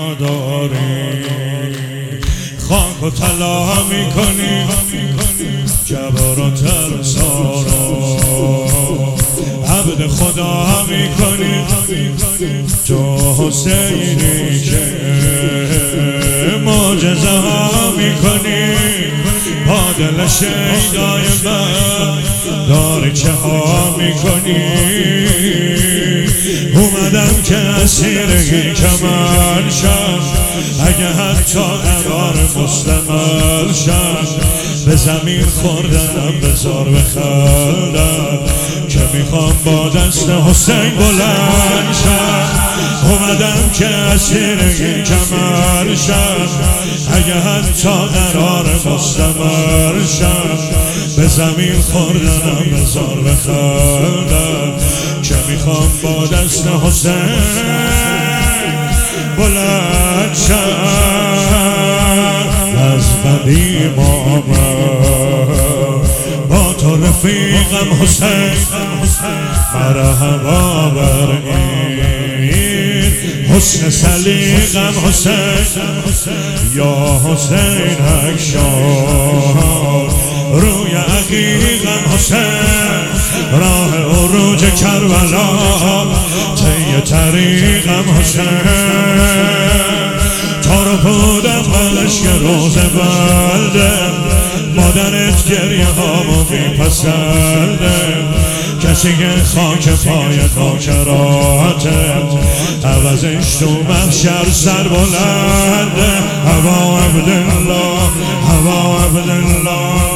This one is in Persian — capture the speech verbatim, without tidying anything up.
نداری، خاک و طلا میکنی جبر و ترسا رو، عبد خدا میکنی تو حسینی که معجزه ها میکنی، با دل شیدای من داری چه ها میکنی. اومدم که اسیر کمر شم، اگه حتی قرار مستمر شم، به زمین خوردنم بذار بخندم که میخوام با دست حسین بلند شم. اومدم که اسیر کمر شم، اگه حتی قرار مستمر شم، به زمین خوردنم بذار بخندم که میخوام با دست حسین بلند شم. از قدیم آمد با تو رفیقم حسین، مرحبا بر این حسن سلیقم حسین، یا حسین اکشان روی عقیقم حسین، راه عروج کربلا طی طریقم حسین، تا رو بودم بلش که روز بلده، مادرت گریه هامو میپسنده، کسی که خاک پای خاکراتت عوضش تو محشر سر بلنده. هوا عبدالله، هوا عبدالله.